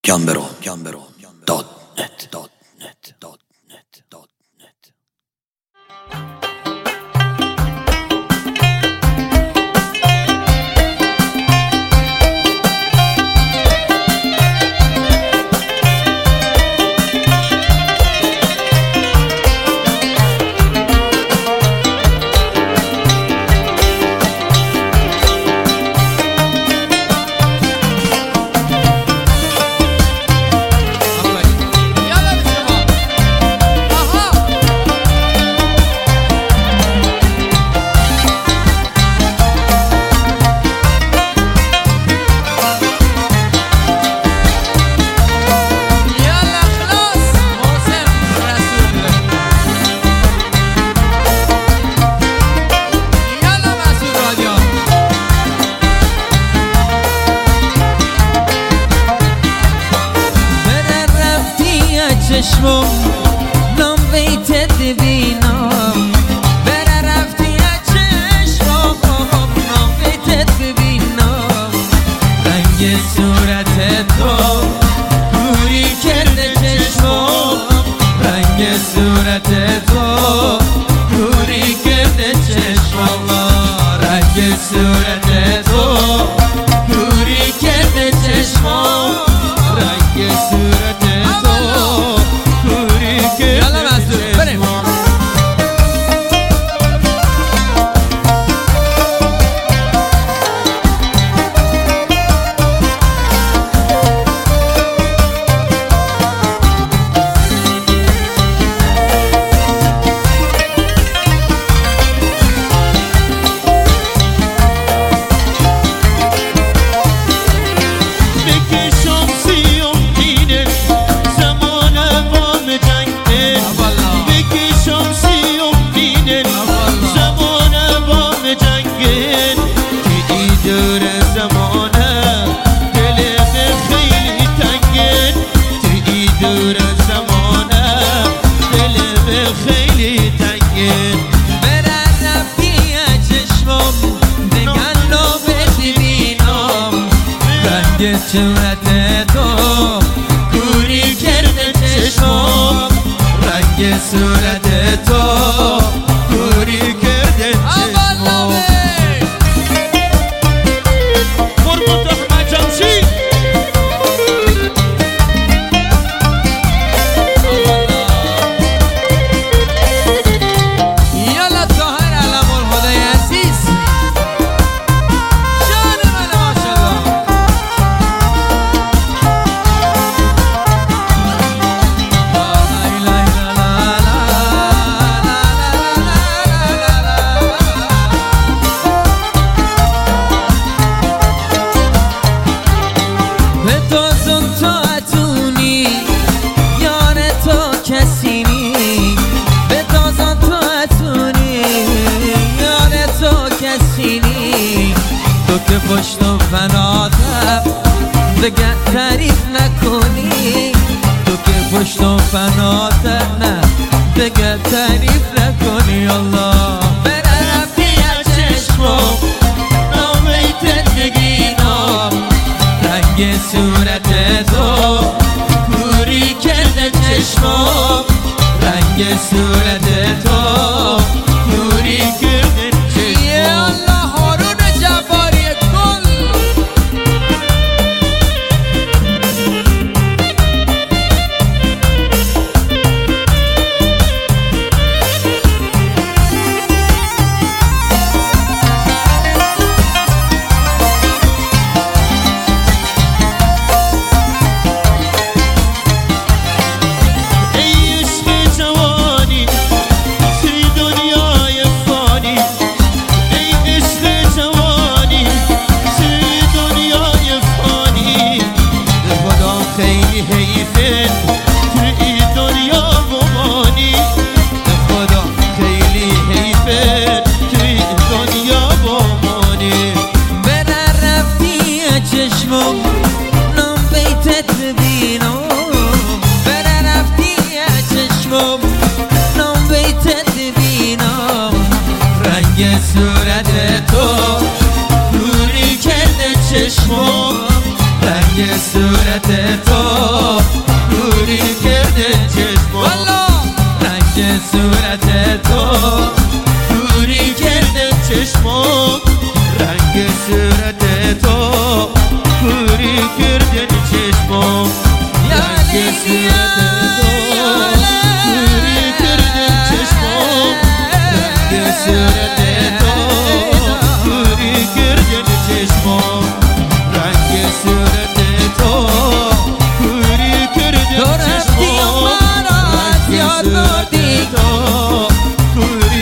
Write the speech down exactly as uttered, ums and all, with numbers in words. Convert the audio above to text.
گمبرو گمبرو دات نت دات نت دات نت دات نت. چشمم نام بیتت ببینم بره رفتی از چشمم نام بیتت ببینم رنگ صورت تو گوری کرده چشمم رنگ صورت تو گوری کرده چشمم رنگ صورت تو گوری کرده چشمم رنگ صورت صورت تو گوری کرده چشمم رنگ صورت تو گوری کرده چشمم قربت احمد جمشید یالا طاهر علم الهدی عزیز جان من ماشاءالله تو که پشت و فناتم دیگه تعریف نکنی تو که پشت و فناتم نه دیگه تعریف نکنی الله بره رفتی از چشمم نام بیتت بگینم رنگ صورت تو گوری کرده چشمم رنگ صورت تو گوری کرده چشمم چشمم نام بیتت ببینم بره رفتی از چشمم نام بیتت ببینم رنگ صورت تو گوری کرده چشمم رنگ رنگ صورت تو دوری کرده چشمو رنگ صورت